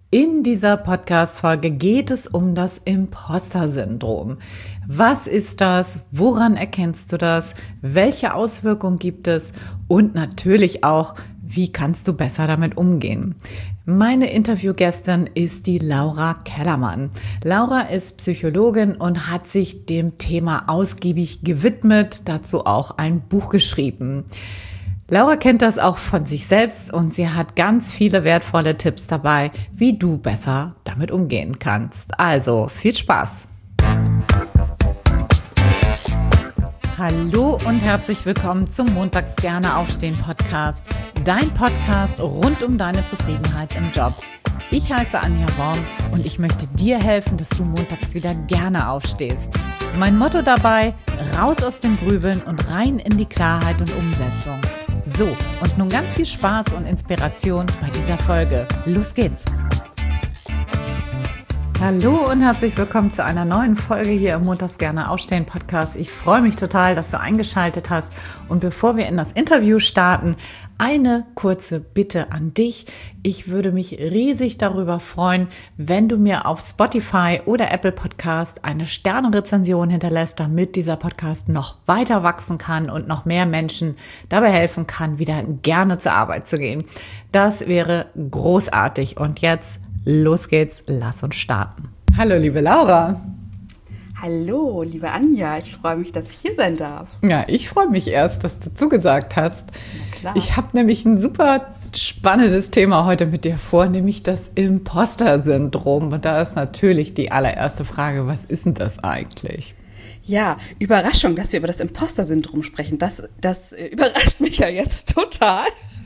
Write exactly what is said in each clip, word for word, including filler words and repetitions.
In dieser Podcast-Folge geht es um das Imposter-Syndrom. Was ist das? Woran erkennst du das? Welche Auswirkungen gibt es? Und natürlich auch, wie kannst du besser damit umgehen? Meine Interviewgästin ist die Laura Kellermann. Laura ist Psychologin und hat sich dem Thema ausgiebig gewidmet, dazu auch ein Buch geschrieben. Laura kennt das auch von sich selbst und sie hat ganz viele wertvolle Tipps dabei, wie du besser damit umgehen kannst. Also viel Spaß! Hallo und herzlich willkommen zum Montags gerne aufstehen Podcast, dein Podcast rund um deine Zufriedenheit im Job. Ich heiße Anja Worm und ich möchte dir helfen, dass du montags wieder gerne aufstehst. Mein Motto dabei: raus aus dem Grübeln und rein in die Klarheit und Umsetzung. So, und nun ganz viel Spaß und Inspiration bei dieser Folge. Los geht's! Hallo und herzlich willkommen zu einer neuen Folge hier im Montags gerne aufstehen Podcast. Ich freue mich total, dass du eingeschaltet hast. Und bevor wir in das Interview starten, eine kurze Bitte an dich. Ich würde mich riesig darüber freuen, wenn du mir auf Spotify oder Apple Podcast eine Sternenrezension hinterlässt, damit dieser Podcast noch weiter wachsen kann und noch mehr Menschen dabei helfen kann, wieder gerne zur Arbeit zu gehen. Das wäre großartig. Und jetzt los geht's, lass uns starten. Hallo, liebe Laura. Hallo, liebe Anja, ich freue mich, dass ich hier sein darf. Ja, ich freue mich erst, dass du zugesagt hast. Na klar. Ich habe nämlich ein super spannendes Thema heute mit dir vor, nämlich das Imposter-Syndrom. Und da ist natürlich die allererste Frage, was ist denn das eigentlich? Ja, Überraschung, dass wir über das Imposter-Syndrom sprechen. Das, das überrascht mich ja jetzt total.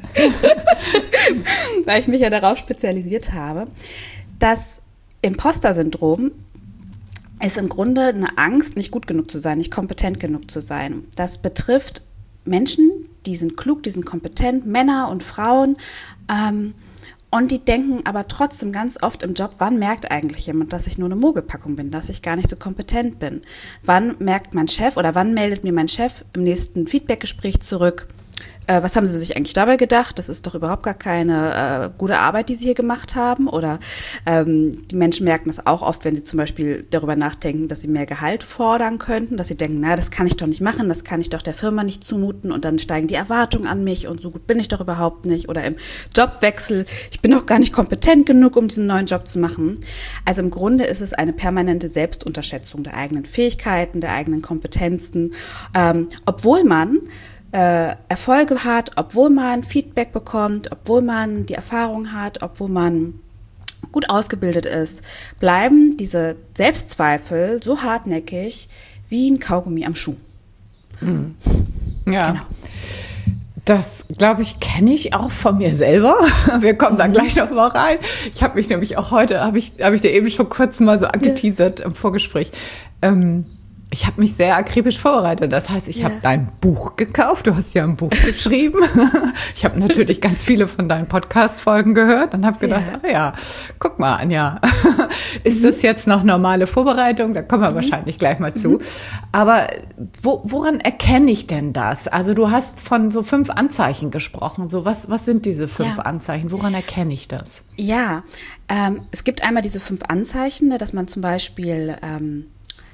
Weil ich mich ja darauf spezialisiert habe. Das Imposter-Syndrom ist im Grunde eine Angst, nicht gut genug zu sein, nicht kompetent genug zu sein. Das betrifft Menschen, die sind klug, die sind kompetent, Männer und Frauen, ähm, und die denken aber trotzdem ganz oft im Job, wann merkt eigentlich jemand, dass ich nur eine Mogelpackung bin, dass ich gar nicht so kompetent bin? Wann merkt mein Chef oder wann meldet mir mein Chef im nächsten Feedbackgespräch zurück? Äh, was haben Sie sich eigentlich dabei gedacht? Das ist doch überhaupt gar keine äh, gute Arbeit, die Sie hier gemacht haben. Oder ähm, die Menschen merken das auch oft, wenn sie zum Beispiel darüber nachdenken, dass sie mehr Gehalt fordern könnten, dass sie denken, na, das kann ich doch nicht machen, das kann ich doch der Firma nicht zumuten, und dann steigen die Erwartungen an mich und so gut bin ich doch überhaupt nicht. Oder im Jobwechsel, ich bin doch gar nicht kompetent genug, um diesen neuen Job zu machen. Also im Grunde ist es eine permanente Selbstunterschätzung der eigenen Fähigkeiten, der eigenen Kompetenzen, ähm, obwohl man Äh, Erfolge hat, obwohl man Feedback bekommt, obwohl man die Erfahrung hat, obwohl man gut ausgebildet ist, bleiben diese Selbstzweifel so hartnäckig wie ein Kaugummi am Schuh. Mhm. Ja. Genau. Das, glaube ich, kenne ich auch von mir selber. Wir kommen da gleich noch mal rein. Ich habe mich nämlich auch heute, habe ich, hab ich dir eben schon kurz mal so angeteasert im Vorgespräch, ähm, ich habe mich sehr akribisch vorbereitet. Das heißt, ich ja. habe dein Buch gekauft. Du hast ja ein Buch geschrieben. Ich habe natürlich ganz viele von deinen Podcast-Folgen gehört und habe gedacht, ja. ah ja, guck mal, Anja, ist mhm. das jetzt noch normale Vorbereitung? Da kommen wir mhm. wahrscheinlich gleich mal zu. Mhm. Aber wo, woran erkenne ich denn das? Also du hast von so fünf Anzeichen gesprochen. So, was, was sind diese fünf ja. Anzeichen? Woran erkenne ich das? Ja, ähm, es gibt einmal diese fünf Anzeichen, ne, dass man zum Beispiel ähm,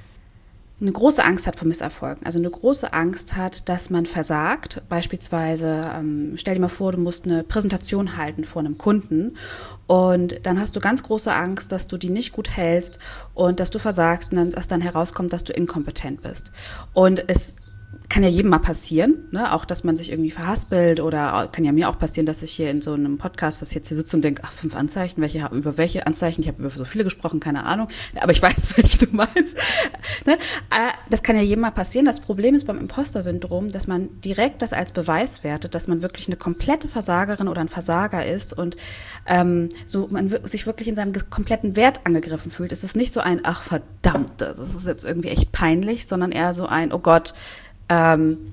eine große Angst hat vor Misserfolgen, also eine große Angst hat, dass man versagt. Beispielsweise, ähm, stell dir mal vor, du musst eine Präsentation halten vor einem Kunden und dann hast du ganz große Angst, dass du die nicht gut hältst und dass du versagst und dann, dass dann herauskommt, dass du inkompetent bist. Und es kann ja jedem mal passieren, ne? Auch, dass man sich irgendwie verhaspelt, oder kann ja mir auch passieren, dass ich hier in so einem Podcast, dass ich jetzt hier sitze und denke, ach, fünf Anzeichen, welche, über welche Anzeichen, ich habe über so viele gesprochen, keine Ahnung, aber ich weiß, welche du meinst. Ne? Das kann ja jedem mal passieren. Das Problem ist beim Imposter-Syndrom, dass man direkt das als Beweis wertet, dass man wirklich eine komplette Versagerin oder ein Versager ist und ähm, so man sich wirklich in seinem kompletten Wert angegriffen fühlt. Es ist nicht so ein, ach verdammt, das ist jetzt irgendwie echt peinlich, sondern eher so ein, oh Gott, Ähm,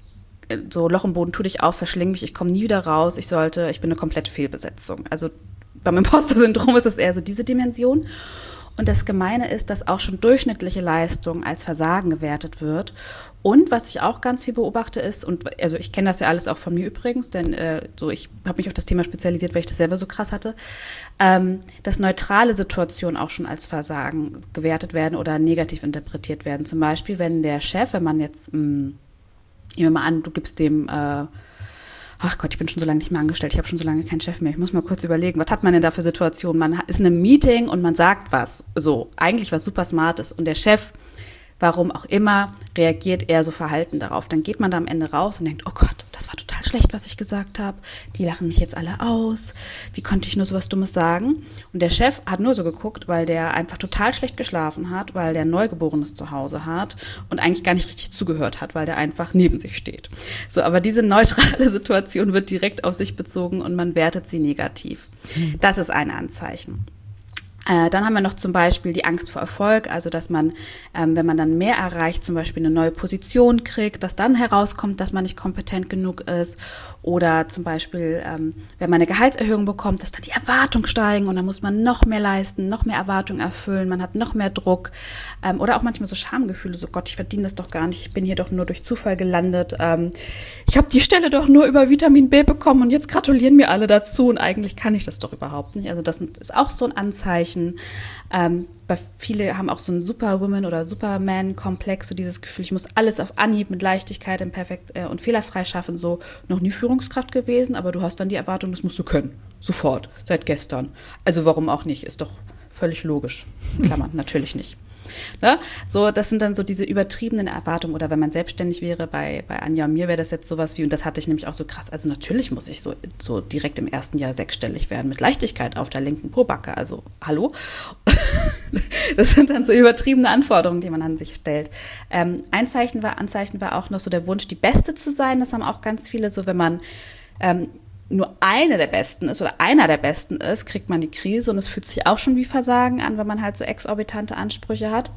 so Loch im Boden, tu dich auf, verschling mich, ich komme nie wieder raus, ich sollte, ich bin eine komplette Fehlbesetzung. Also beim Imposter-Syndrom ist es eher so diese Dimension. Und das Gemeine ist, dass auch schon durchschnittliche Leistung als Versagen gewertet wird. Und was ich auch ganz viel beobachte ist, und also ich kenne das ja alles auch von mir übrigens, denn äh, so ich habe mich auf das Thema spezialisiert, weil ich das selber so krass hatte, ähm, dass neutrale Situationen auch schon als Versagen gewertet werden oder negativ interpretiert werden. Zum Beispiel, wenn der Chef, wenn man jetzt, mh, nehmen wir mal an, du gibst dem, äh, ach Gott, ich bin schon so lange nicht mehr angestellt, ich habe schon so lange keinen Chef mehr, ich muss mal kurz überlegen, was hat man denn da für Situationen? Man ist in einem Meeting und man sagt was, so eigentlich was super Smartes und der Chef, warum auch immer, reagiert eher so verhalten darauf. Dann geht man da am Ende raus und denkt, oh Gott, das war total schlecht, was ich gesagt habe. Die lachen mich jetzt alle aus. Wie konnte ich nur so was Dummes sagen? Und der Chef hat nur so geguckt, weil der einfach total schlecht geschlafen hat, weil der ein Neugeborenes zu Hause hat und eigentlich gar nicht richtig zugehört hat, weil der einfach neben sich steht. So, aber diese neutrale Situation wird direkt auf sich bezogen und man wertet sie negativ. Das ist ein Anzeichen. Äh, dann haben wir noch zum Beispiel die Angst vor Erfolg, also dass man, ähm, wenn man dann mehr erreicht, zum Beispiel eine neue Position kriegt, dass dann herauskommt, dass man nicht kompetent genug ist. Oder zum Beispiel, ähm, wenn man eine Gehaltserhöhung bekommt, dass dann die Erwartungen steigen und dann muss man noch mehr leisten, noch mehr Erwartungen erfüllen, man hat noch mehr Druck. Ähm, oder auch manchmal so Schamgefühle, so Gott, ich verdiene das doch gar nicht, ich bin hier doch nur durch Zufall gelandet. Ähm, ich habe die Stelle doch nur über Vitamin B bekommen und jetzt gratulieren mir alle dazu und eigentlich kann ich das doch überhaupt nicht. Also das ist auch so ein Anzeichen. Ähm, bei viele haben auch so einen Superwoman- oder Superman-Komplex, so dieses Gefühl, ich muss alles auf Anhieb mit Leichtigkeit und perfekt äh, und fehlerfrei schaffen, so noch nie Führungskraft gewesen, aber du hast dann die Erwartung, das musst du können, sofort, seit gestern. Also warum auch nicht, ist doch völlig logisch. Klammern, natürlich nicht. Ne? So, das sind dann so diese übertriebenen Erwartungen. Oder wenn man selbstständig wäre, bei, bei Anja und mir wäre das jetzt sowas wie, und das hatte ich nämlich auch so krass, also natürlich muss ich so, so direkt im ersten Jahr sechsstellig werden, mit Leichtigkeit auf der linken Pobacke, also hallo? Das sind dann so übertriebene Anforderungen, die man an sich stellt. Ähm, ein Zeichen war, Anzeichen war auch noch so der Wunsch, die Beste zu sein. Das haben auch ganz viele, so wenn man ähm, nur eine der Besten ist oder einer der Besten ist, kriegt man die Krise und es fühlt sich auch schon wie Versagen an, wenn man halt so exorbitante Ansprüche hat.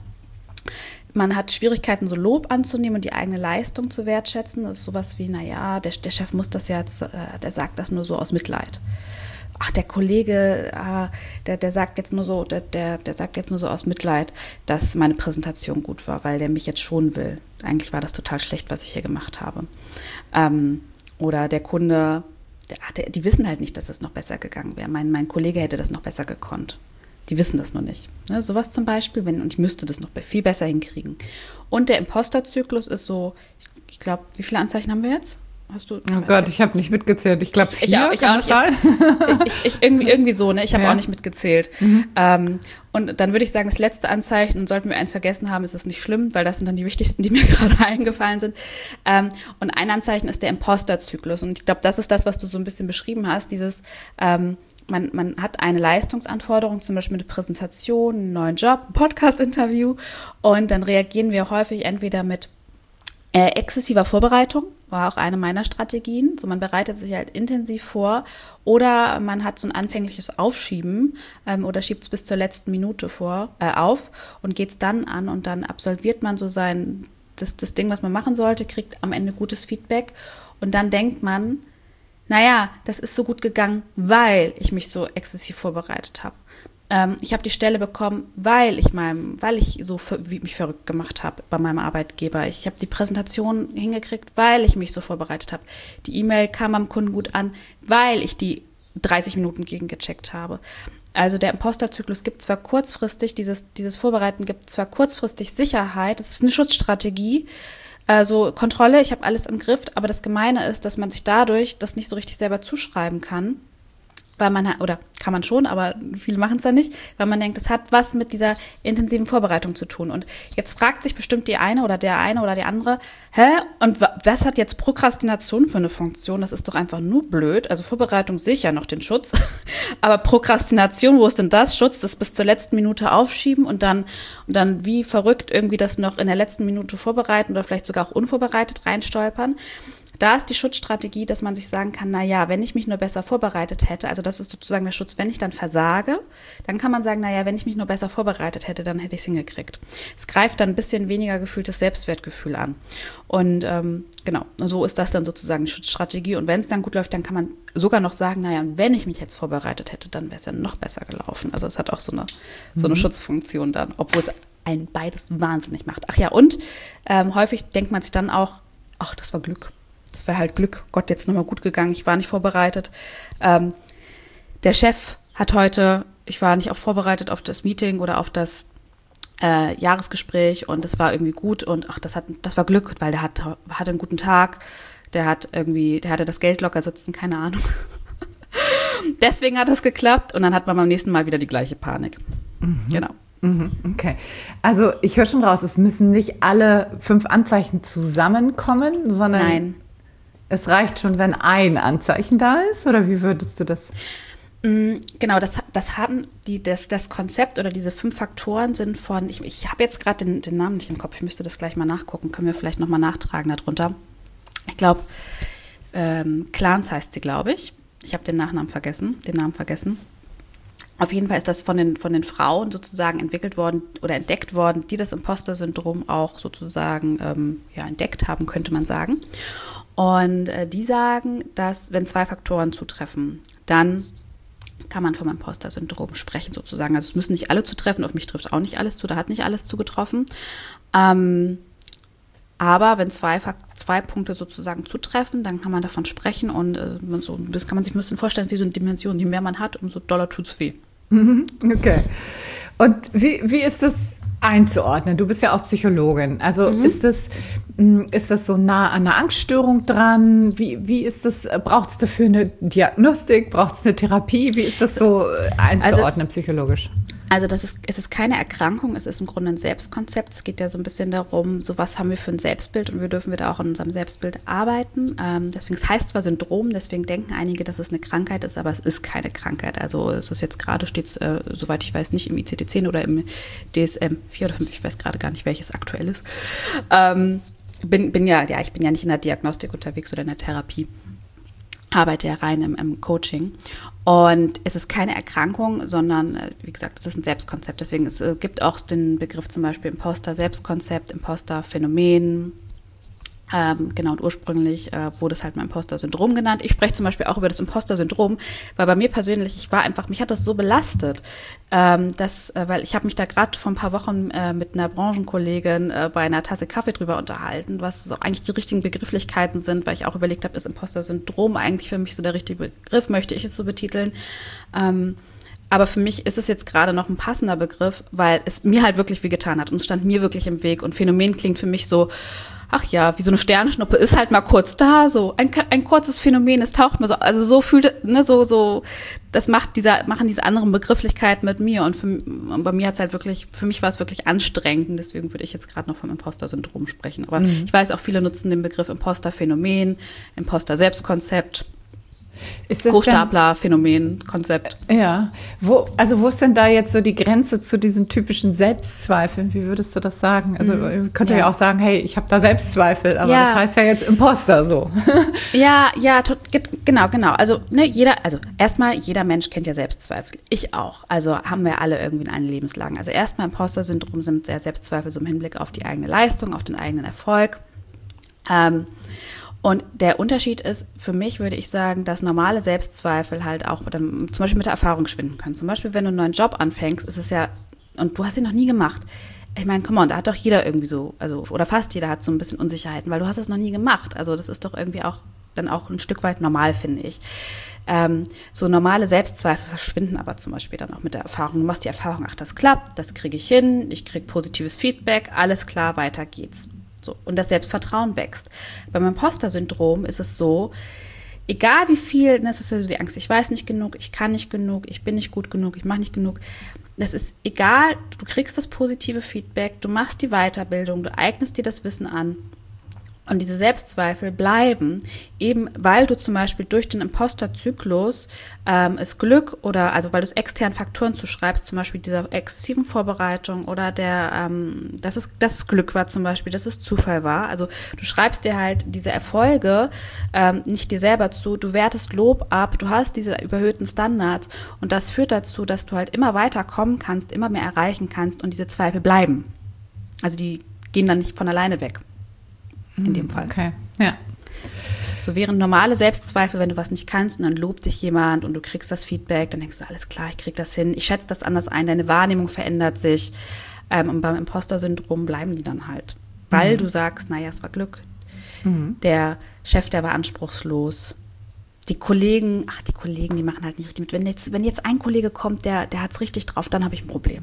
Man hat Schwierigkeiten, so Lob anzunehmen und die eigene Leistung zu wertschätzen. Das ist sowas wie, naja, der, der Chef muss das ja jetzt, äh, der sagt das nur so aus Mitleid. Ach, der Kollege, ah, der, der sagt jetzt nur so, der, der, der sagt jetzt nur so aus Mitleid, dass meine Präsentation gut war, weil der mich jetzt schonen will. Eigentlich war das total schlecht, was ich hier gemacht habe. Ähm, oder der Kunde, der, die wissen halt nicht, dass es noch besser gegangen wäre. Mein, mein Kollege hätte das noch besser gekonnt. Die wissen das noch nicht. Ne, sowas zum Beispiel, wenn, und ich müsste das noch viel besser hinkriegen. Und der Imposterzyklus ist so, ich, ich glaube, wie viele Anzeichen haben wir jetzt? Hast du? Oh Gott, ich habe nicht mitgezählt. Ich glaube, vier. Ich auch, ich auch nicht. Ich, ich, irgendwie, irgendwie so, ne? Ich habe ja. auch nicht mitgezählt. Mhm. Ähm, und dann würde ich sagen, das letzte Anzeichen, und sollten wir eins vergessen haben, ist es nicht schlimm, weil das sind dann die wichtigsten, die mir gerade eingefallen sind. Ähm, und ein Anzeichen ist der Imposterzyklus. Und ich glaube, das ist das, was du so ein bisschen beschrieben hast, dieses ähm, Man, man hat eine Leistungsanforderung, zum Beispiel eine Präsentation, einen neuen Job, ein Podcast-Interview, und dann reagieren wir häufig entweder mit äh, exzessiver Vorbereitung, war auch eine meiner Strategien, so man bereitet sich halt intensiv vor, oder man hat so ein anfängliches Aufschieben ähm, oder schiebt es bis zur letzten Minute vor, äh, auf und geht es dann an und dann absolviert man so sein, das, das Ding, was man machen sollte, kriegt am Ende gutes Feedback und dann denkt man, naja, das ist so gut gegangen, weil ich mich so exzessiv vorbereitet habe. Ähm, ich habe die Stelle bekommen, weil ich meinem, weil ich so für, wie mich verrückt gemacht habe bei meinem Arbeitgeber. Ich habe die Präsentation hingekriegt, weil ich mich so vorbereitet habe. Die E-Mail kam beim Kunden gut an, weil ich die dreißig Minuten gegengecheckt habe. Also der Imposterzyklus gibt zwar kurzfristig, dieses, dieses Vorbereiten gibt zwar kurzfristig Sicherheit, das ist eine Schutzstrategie, also Kontrolle, ich habe alles im Griff, aber das Gemeine ist, dass man sich dadurch das nicht so richtig selber zuschreiben kann, weil man, oder kann man schon, aber viele machen es dann nicht, weil man denkt, das hat was mit dieser intensiven Vorbereitung zu tun. Und jetzt fragt sich bestimmt die eine oder der eine oder die andere, hä, und was hat jetzt Prokrastination für eine Funktion? Das ist doch einfach nur blöd. Also Vorbereitung sicher noch den Schutz, aber Prokrastination, wo ist denn das? Schutz, das bis zur letzten Minute aufschieben und dann, und dann wie verrückt irgendwie das noch in der letzten Minute vorbereiten oder vielleicht sogar auch unvorbereitet reinstolpern. Da ist die Schutzstrategie, dass man sich sagen kann, naja, wenn ich mich nur besser vorbereitet hätte, also das ist sozusagen der Schutz, wenn ich dann versage, dann kann man sagen, naja, wenn ich mich nur besser vorbereitet hätte, dann hätte ich es hingekriegt. Es greift dann ein bisschen weniger gefühltes Selbstwertgefühl an. Und ähm, genau, so ist das dann sozusagen die Schutzstrategie. Und wenn es dann gut läuft, dann kann man sogar noch sagen, naja, und wenn ich mich jetzt vorbereitet hätte, dann wäre es ja noch besser gelaufen. Also es hat auch so eine, so eine mhm. Schutzfunktion dann, obwohl es ein beides wahnsinnig macht. Ach ja, und ähm, häufig denkt man sich dann auch, ach, das war Glück. Das wäre halt Glück. Gott, jetzt nochmal gut gegangen. Ich war nicht vorbereitet. Ähm, der Chef hat heute, ich war nicht auch vorbereitet auf das Meeting oder auf das äh, Jahresgespräch und das war irgendwie gut und ach, das hat, das war Glück, weil der hat, hatte einen guten Tag. Der hat irgendwie, der hatte das Geld locker sitzen, keine Ahnung. Deswegen hat es geklappt und dann hat man beim nächsten Mal wieder die gleiche Panik. Mhm. Genau. Okay, also ich höre schon raus, es müssen nicht alle fünf Anzeichen zusammenkommen, sondern Nein. es reicht schon, wenn ein Anzeichen da ist, oder wie würdest du das? Genau, das, das haben die, das, das Konzept oder diese fünf Faktoren sind von, ich, ich habe jetzt gerade den, den Namen nicht im Kopf, ich müsste das gleich mal nachgucken, können wir vielleicht nochmal nachtragen darunter. Ich glaube, ähm, Clans heißt sie, glaube ich. Ich habe den Nachnamen vergessen, den Namen vergessen. Auf jeden Fall ist das von den, von den Frauen sozusagen entwickelt worden oder entdeckt worden, die das Imposter-Syndrom auch sozusagen ähm, ja, entdeckt haben, könnte man sagen. Und äh, die sagen, dass wenn zwei Faktoren zutreffen, dann kann man vom Imposter-Syndrom sprechen sozusagen. Also es müssen nicht alle zutreffen, auf mich trifft auch nicht alles zu, da hat nicht alles zugetroffen. Ähm, aber wenn zwei, zwei Punkte sozusagen zutreffen, dann kann man davon sprechen und äh, man so, das kann man sich ein bisschen vorstellen wie so eine Dimension. Je mehr man hat, umso doller tut es weh. Okay. Und wie, wie ist das einzuordnen? Du bist ja auch Psychologin. Also mhm. ist das, ist das so nah an einer Angststörung dran? Wie, wie ist das, braucht es dafür eine Diagnostik? Braucht es eine Therapie? Wie ist das so einzuordnen also, psychologisch? Also das ist, es ist keine Erkrankung, es ist im Grunde ein Selbstkonzept. Es geht ja so ein bisschen darum, so was haben wir für ein Selbstbild und wie dürfen wir da auch an unserem Selbstbild arbeiten. Ähm, deswegen, es heißt zwar Syndrom, deswegen denken einige, dass es eine Krankheit ist, aber es ist keine Krankheit. Also es ist jetzt gerade, steht es, äh, soweit ich weiß, nicht im I C D zehn oder im D S M vier oder fünf, ich weiß gerade gar nicht, welches aktuell ist. Ähm, bin, bin ja, ja, ich bin ja nicht in der Diagnostik unterwegs oder in der Therapie. Arbeite ja rein im, im Coaching. Und es ist keine Erkrankung, sondern, wie gesagt, es ist ein Selbstkonzept. Deswegen es gibt auch den Begriff zum Beispiel Imposter-Selbstkonzept, Imposter-Phänomen. Ähm, genau, und ursprünglich äh, wurde es halt mal Imposter-Syndrom genannt. Ich spreche zum Beispiel auch über das Imposter-Syndrom, weil bei mir persönlich, ich war einfach, mich hat das so belastet, ähm, dass, äh, weil ich habe mich da gerade vor ein paar Wochen äh, mit einer Branchenkollegin äh, bei einer Tasse Kaffee drüber unterhalten, was so eigentlich die richtigen Begrifflichkeiten sind, weil ich auch überlegt habe, ist Imposter-Syndrom eigentlich für mich so der richtige Begriff, möchte ich es so betiteln. Ähm, Aber für mich ist es jetzt gerade noch ein passender Begriff, weil es mir halt wirklich wehgetan hat und es stand mir wirklich im Weg. Und Phänomen klingt für mich so, ach ja, wie so eine Sternschnuppe, ist halt mal kurz da, so ein, ein kurzes Phänomen, es taucht mal so, also so fühlt, ne, so, so, das macht dieser, machen diese anderen Begrifflichkeiten mit mir und, für, und bei mir hat es halt wirklich, für mich war es wirklich anstrengend, deswegen würde ich jetzt gerade noch vom Imposter-Syndrom sprechen. Aber mhm. ich weiß auch, viele nutzen den Begriff Imposter-Phänomen, Imposter-Selbstkonzept. Hochstapler-Phänomen, Konzept. Ja, wo, also wo ist denn da jetzt so die Grenze zu diesen typischen Selbstzweifeln? Wie würdest du das sagen? Also mm, könnte ja. ja auch sagen, hey, ich habe da Selbstzweifel, aber ja. das heißt ja jetzt Imposter so. Ja, ja, genau, genau. Also ne, jeder, also erstmal, jeder Mensch kennt ja Selbstzweifel. Ich auch. Also haben wir alle irgendwie in allen Lebenslagen. Also erstmal Imposter-Syndrom sind der Selbstzweifel so im Hinblick auf die eigene Leistung, auf den eigenen Erfolg. Ähm, Und der Unterschied ist, für mich würde ich sagen, dass normale Selbstzweifel halt auch dann zum Beispiel mit der Erfahrung schwinden können. Zum Beispiel, wenn du einen neuen Job anfängst, ist es ja, und du hast ihn noch nie gemacht. Ich meine, come on, da hat doch jeder irgendwie so, also oder fast jeder hat so ein bisschen Unsicherheiten, weil du hast es noch nie gemacht. Also das ist doch irgendwie auch dann auch ein Stück weit normal, finde ich. Ähm, so normale Selbstzweifel verschwinden aber zum Beispiel dann auch mit der Erfahrung. Du machst die Erfahrung, ach, das klappt, das kriege ich hin, ich kriege positives Feedback, alles klar, weiter geht's. So, und das Selbstvertrauen wächst. Beim Imposter-Syndrom ist es so, egal wie viel, das ist also die Angst, ich weiß nicht genug, ich kann nicht genug, ich bin nicht gut genug, ich mache nicht genug. Das ist egal, du kriegst das positive Feedback, du machst die Weiterbildung, du eignest dir das Wissen an Und diese Selbstzweifel bleiben, eben weil du zum Beispiel durch den Imposter-Zyklus ähm, es Glück oder, also weil du es externen Faktoren zuschreibst, zum Beispiel dieser exzessiven Vorbereitung oder der, ähm, dass es, dass es Glück war zum Beispiel, dass es Zufall war. Also du schreibst dir halt diese Erfolge ähm, nicht dir selber zu, du wertest Lob ab, du hast diese überhöhten Standards und das führt dazu, dass du halt immer weiter kommen kannst, immer mehr erreichen kannst und diese Zweifel bleiben. Also die gehen dann nicht von alleine weg. In dem Fall. Okay, ja. So wären normale Selbstzweifel, wenn du was nicht kannst und dann lobt dich jemand und du kriegst das Feedback, dann denkst du, alles klar, ich krieg das hin, ich schätze das anders ein, deine Wahrnehmung verändert sich ähm, und beim Imposter-Syndrom bleiben die dann halt. Weil mhm. du sagst, naja, es war Glück. Mhm. Der Chef, der war anspruchslos. Die Kollegen, ach, die Kollegen, die machen halt nicht richtig mit. Wenn jetzt, wenn jetzt ein Kollege kommt, der, der hat's richtig drauf, dann habe ich ein Problem.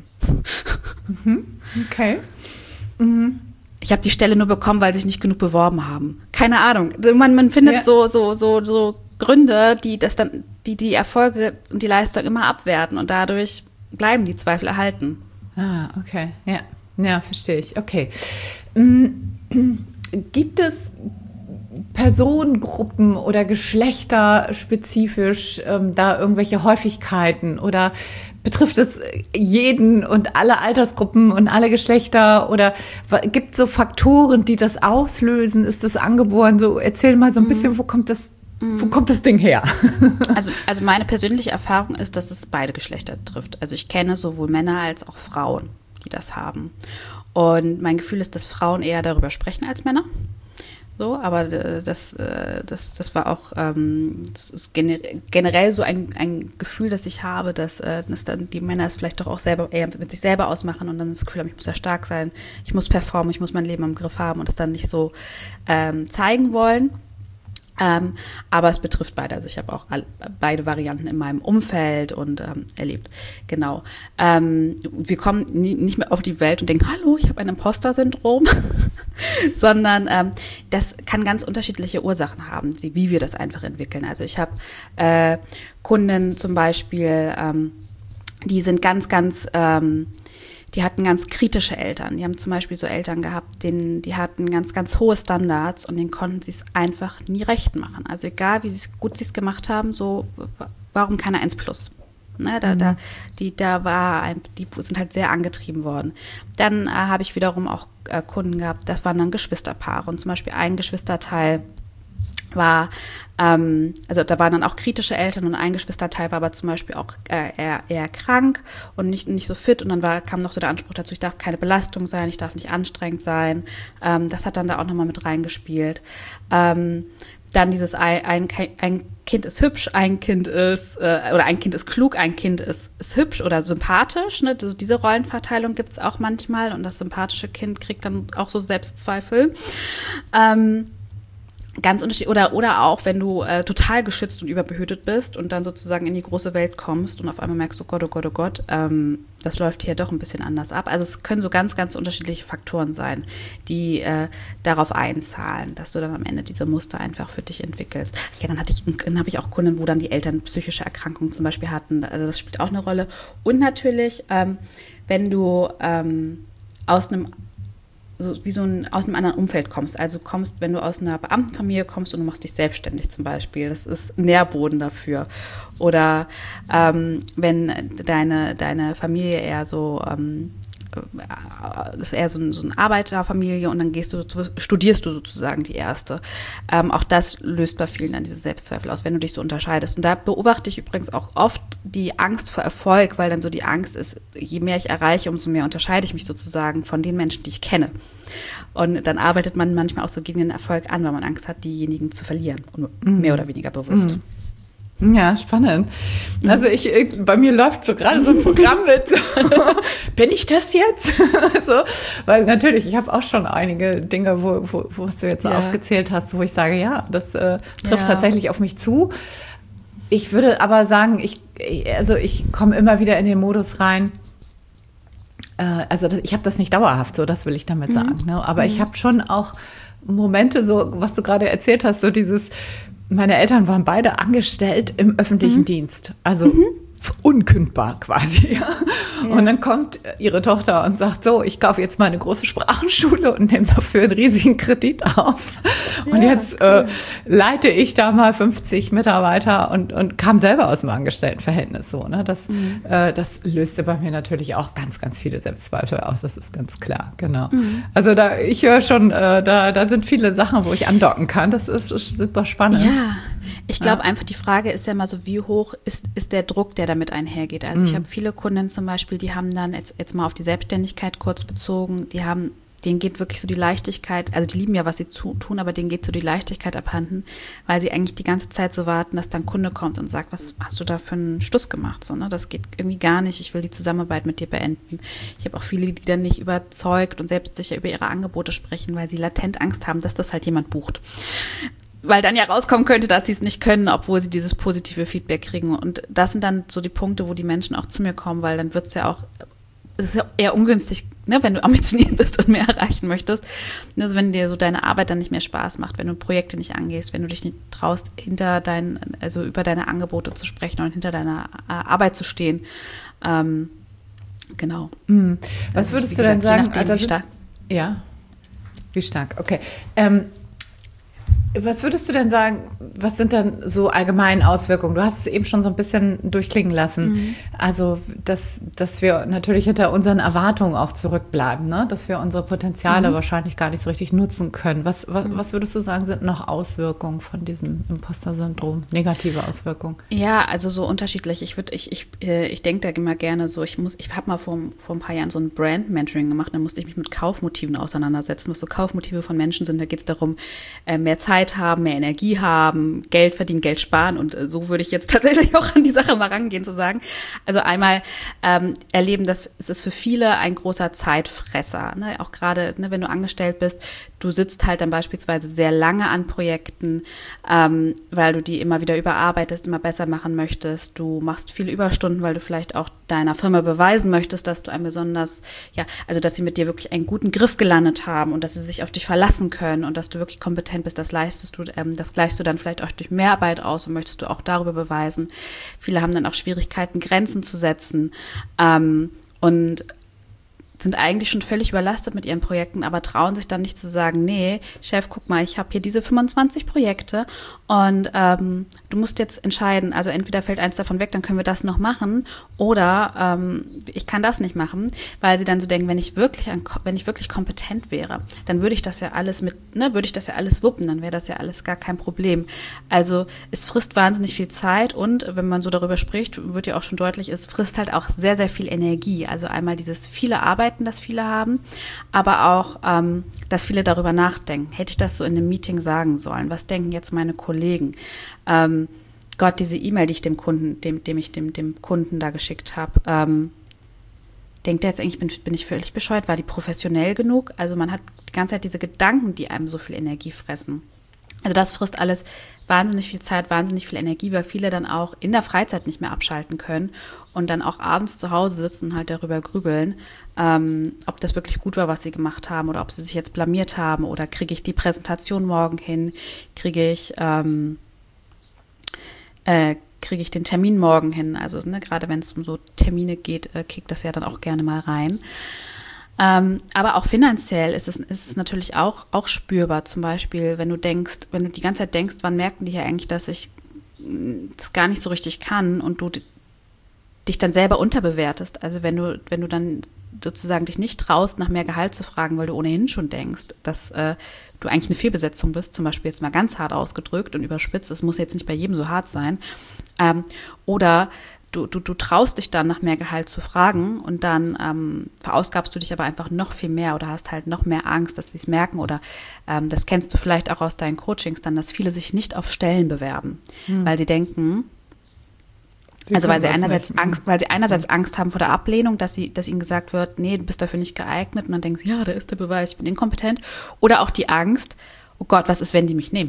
Mhm. Okay. Mhm. Ich habe die Stelle nur bekommen, weil sich nicht genug beworben haben. Keine Ahnung. Man, man findet ja. so, so, so, so Gründe, die das dann, die die Erfolge und die Leistung immer abwerten und dadurch bleiben die Zweifel erhalten. Ah, okay. Ja, ja, verstehe ich. Okay. Mhm. Gibt es Personengruppen oder geschlechterspezifisch ähm, da irgendwelche Häufigkeiten oder betrifft es jeden und alle Altersgruppen und alle Geschlechter oder gibt es so Faktoren, die das auslösen? Ist das angeboren? So, erzähl mal so ein bisschen, wo kommt das, wo kommt das Ding her? Also, also meine persönliche Erfahrung ist, dass es beide Geschlechter trifft. Also ich kenne sowohl Männer als auch Frauen, die das haben. Und mein Gefühl ist, dass Frauen eher darüber sprechen als Männer. So, aber das, das, das war auch ähm, das ist generell so ein, ein Gefühl, das ich habe, dass, dass dann die Männer es vielleicht doch auch selber eher mit sich selber ausmachen und dann das Gefühl haben, ich muss ja stark sein, ich muss performen, ich muss mein Leben im Griff haben und es dann nicht so ähm, zeigen wollen. Ähm, aber es betrifft beide. Also ich habe auch all, beide Varianten in meinem Umfeld und ähm, erlebt. Genau. Ähm, wir kommen nie, nicht mehr auf die Welt und denken, hallo, ich habe ein Imposter-Syndrom, sondern ähm, das kann ganz unterschiedliche Ursachen haben, wie, wie wir das einfach entwickeln. Also ich habe äh, Kunden zum Beispiel, ähm, die sind ganz, ganz ähm, die hatten ganz kritische Eltern. Die haben zum Beispiel so Eltern gehabt, denen, die hatten ganz, ganz hohe Standards und denen konnten sie es einfach nie recht machen. Also egal, wie gut sie es gemacht haben, so warum keine eins plus? Ne, da, mhm. da, die, da war ein, die sind halt sehr angetrieben worden. Dann äh, habe ich wiederum auch äh, Kunden gehabt, das waren dann Geschwisterpaare. Und zum Beispiel ein Geschwisterteil war, ähm, also da waren dann auch kritische Eltern und ein Geschwisterteil war aber zum Beispiel auch äh, eher, eher krank und nicht, nicht so fit und dann war, kam noch so der Anspruch dazu, ich darf keine Belastung sein, ich darf nicht anstrengend sein. Ähm, das hat dann da auch nochmal mit reingespielt. Ähm, dann dieses ein, ein, ein Kind ist hübsch, ein Kind ist, äh, oder ein Kind ist klug, ein Kind ist, ist hübsch oder sympathisch. Ne? Diese Rollenverteilung gibt es auch manchmal und das sympathische Kind kriegt dann auch so Selbstzweifel. Ähm, Ganz unterschiedlich, oder, oder auch, wenn du äh, total geschützt und überbehütet bist und dann sozusagen in die große Welt kommst und auf einmal merkst, oh Gott, oh Gott, oh Gott, ähm, das läuft hier doch ein bisschen anders ab. Also es können so ganz, ganz unterschiedliche Faktoren sein, die äh, darauf einzahlen, dass du dann am Ende diese Muster einfach für dich entwickelst. Ja, dann hatte ich, dann habe ich auch Kunden, wo dann die Eltern psychische Erkrankungen zum Beispiel hatten. Also das spielt auch eine Rolle. Und natürlich, ähm, wenn du ähm, aus einem so wie so ein aus einem anderen Umfeld kommst. Also kommst, wenn du aus einer Beamtenfamilie kommst und du machst dich selbstständig zum Beispiel. Das ist Nährboden dafür. Oder ähm, wenn deine, deine Familie eher so ähm, das ist eher so, ein, so eine Arbeiterfamilie und dann gehst du, studierst du sozusagen die erste. Ähm, auch das löst bei vielen dann diese Selbstzweifel aus, wenn du dich so unterscheidest. Und da beobachte ich übrigens auch oft die Angst vor Erfolg, weil dann so die Angst ist, je mehr ich erreiche, umso mehr unterscheide ich mich sozusagen von den Menschen, die ich kenne. Und dann arbeitet man manchmal auch so gegen den Erfolg an, weil man Angst hat, diejenigen zu verlieren. Und mhm. mehr oder weniger bewusst. Mhm. Ja, spannend. Also ich, bei mir läuft so gerade so ein Programm mit, so, bin ich das jetzt? So, weil natürlich, ich habe auch schon einige Dinge, wo, wo, wo du jetzt so ja. aufgezählt hast, wo ich sage, ja, das äh, trifft ja. tatsächlich auf mich zu. Ich würde aber sagen, ich, also ich komme immer wieder in den Modus rein, äh, also das, ich habe das nicht dauerhaft, so das will ich damit mhm. sagen, ne? Aber mhm. ich habe schon auch Momente, so was du gerade erzählt hast, so dieses, meine Eltern waren beide angestellt im öffentlichen mhm. Dienst. Also mhm. unkündbar quasi. Ja. Ja. Und dann kommt ihre Tochter und sagt, so, ich kaufe jetzt mal eine große Sprachenschule und nehme dafür einen riesigen Kredit auf. Und ja, jetzt cool. äh, leite ich da mal fünfzig Mitarbeiter und, und kam selber aus dem Angestelltenverhältnis. So, ne? Das, mhm. äh, das löste bei mir natürlich auch ganz, ganz viele Selbstzweifel aus. Das ist ganz klar, genau. Mhm. Also da, ich höre schon, äh, da, da sind viele Sachen, wo ich andocken kann. Das ist, ist super spannend. Ja, ich glaube ja. einfach, die Frage ist ja mal so, wie hoch ist, ist der Druck, der damit einhergeht. Also mhm. ich habe viele Kunden zum Beispiel, die haben dann jetzt, jetzt mal auf die Selbstständigkeit kurz bezogen, die haben, denen geht wirklich so die Leichtigkeit, also die lieben ja, was sie zu, tun, aber denen geht so die Leichtigkeit abhanden, weil sie eigentlich die ganze Zeit so warten, dass dann ein Kunde kommt und sagt, was hast du da für einen Stuss gemacht? So, ne? Das geht irgendwie gar nicht, ich will die Zusammenarbeit mit dir beenden. Ich habe auch viele, die dann nicht überzeugt und selbstsicher über ihre Angebote sprechen, weil sie latent Angst haben, dass das halt jemand bucht. Weil dann ja rauskommen könnte, dass sie es nicht können, obwohl sie dieses positive Feedback kriegen. Und das sind dann so die Punkte, wo die Menschen auch zu mir kommen, weil dann wird es ja auch, es ist ja eher ungünstig, ne, wenn du ambitioniert bist und mehr erreichen möchtest. Also wenn dir so deine Arbeit dann nicht mehr Spaß macht, wenn du Projekte nicht angehst, wenn du dich nicht traust, hinter deinen, also über deine Angebote zu sprechen und hinter deiner Arbeit zu stehen. Ähm, genau. Mhm. Was würdest also, du denn sagen? Nachdem, also, wie stark? Ja, wie stark, okay. Ähm, Was würdest du denn sagen, was sind dann so allgemeine Auswirkungen? Du hast es eben schon so ein bisschen durchklingen lassen. Mhm. Also, dass, dass wir natürlich hinter unseren Erwartungen auch zurückbleiben, ne? Dass wir unsere Potenziale mhm. wahrscheinlich gar nicht so richtig nutzen können. Was, was, mhm. was würdest du sagen, sind noch Auswirkungen von diesem Imposter-Syndrom, negative Auswirkungen? Ja, also so unterschiedlich. Ich würde, ich, ich, ich denke da immer gerne so, ich muss, ich habe mal vor, vor ein paar Jahren so ein Brand-Mentoring gemacht, da musste ich mich mit Kaufmotiven auseinandersetzen, was so Kaufmotive von Menschen sind. Da geht es darum, mehr Zeit haben, mehr Energie haben, Geld verdienen, Geld sparen und äh, so würde ich jetzt tatsächlich auch an die Sache mal rangehen zu sagen. Also einmal ähm, erleben, dass es ist für viele ein großer Zeitfresser, ne? Auch gerade, ne, wenn du angestellt bist, du sitzt halt dann beispielsweise sehr lange an Projekten, ähm, weil du die immer wieder überarbeitest, immer besser machen möchtest. Du machst viele Überstunden, weil du vielleicht auch deiner Firma beweisen möchtest, dass du ein besonders, ja, also dass sie mit dir wirklich einen guten Griff gelandet haben und dass sie sich auf dich verlassen können und dass du wirklich kompetent bist, das leistest du, ähm, das gleichst du dann vielleicht auch durch Mehrarbeit aus und möchtest du auch darüber beweisen. Viele haben dann auch Schwierigkeiten, Grenzen zu setzen ähm, und sind eigentlich schon völlig überlastet mit ihren Projekten, aber trauen sich dann nicht zu sagen, nee, Chef, guck mal, ich habe hier diese fünfundzwanzig Projekte und ähm, du musst jetzt entscheiden, also entweder fällt eins davon weg, dann können wir das noch machen oder ähm, ich kann das nicht machen, weil sie dann so denken, wenn ich wirklich an, wenn ich wirklich kompetent wäre, dann würde ich das ja alles mit, ne, würde ich das ja alles wuppen, dann wäre das ja alles gar kein Problem. Also es frisst wahnsinnig viel Zeit und wenn man so darüber spricht, wird ja auch schon deutlich, es frisst halt auch sehr, sehr viel Energie. Also einmal dieses viele Arbeiten, das viele haben, aber auch, ähm, dass viele darüber nachdenken. Hätte ich das so in einem Meeting sagen sollen? Was denken jetzt meine Kollegen? Ähm, Gott, diese E-Mail, die ich dem Kunden, dem, dem ich dem, dem Kunden da geschickt habe, ähm, denkt der jetzt eigentlich, bin, bin ich völlig bescheuert? War die professionell genug? Also man hat die ganze Zeit diese Gedanken, die einem so viel Energie fressen. Also das frisst alles wahnsinnig viel Zeit, wahnsinnig viel Energie, weil viele dann auch in der Freizeit nicht mehr abschalten können und dann auch abends zu Hause sitzen und halt darüber grübeln, ähm, ob das wirklich gut war, was sie gemacht haben oder ob sie sich jetzt blamiert haben oder kriege ich die Präsentation morgen hin, kriege ich, ähm, äh, kriege ich den Termin morgen hin. Also ne, gerade wenn es um so Termine geht, äh, kickt das ja dann auch gerne mal rein. Ähm, aber auch finanziell ist es, ist es natürlich auch, auch spürbar. Zum Beispiel, wenn du denkst, wenn du die ganze Zeit denkst, wann merken die ja eigentlich, dass ich das gar nicht so richtig kann und du dich dann selber unterbewertest. Also wenn du, wenn du dann sozusagen dich nicht traust, nach mehr Gehalt zu fragen, weil du ohnehin schon denkst, dass äh, du eigentlich eine Fehlbesetzung bist, zum Beispiel jetzt mal ganz hart ausgedrückt und überspitzt, es muss jetzt nicht bei jedem so hart sein. Ähm, oder Du, du, du traust dich dann, nach mehr Gehalt zu fragen und dann ähm, verausgabst du dich aber einfach noch viel mehr oder hast halt noch mehr Angst, dass sie es merken oder ähm, das kennst du vielleicht auch aus deinen Coachings dann, dass viele sich nicht auf Stellen bewerben, hm. weil sie denken, sie also weil sie einerseits nicht. Angst, weil sie einerseits Angst haben vor der Ablehnung, dass sie, dass ihnen gesagt wird, nee, du bist dafür nicht geeignet und dann denkst du, ja, da ist der Beweis, ich bin inkompetent oder auch die Angst, oh Gott, was ist, wenn die mich nehmen?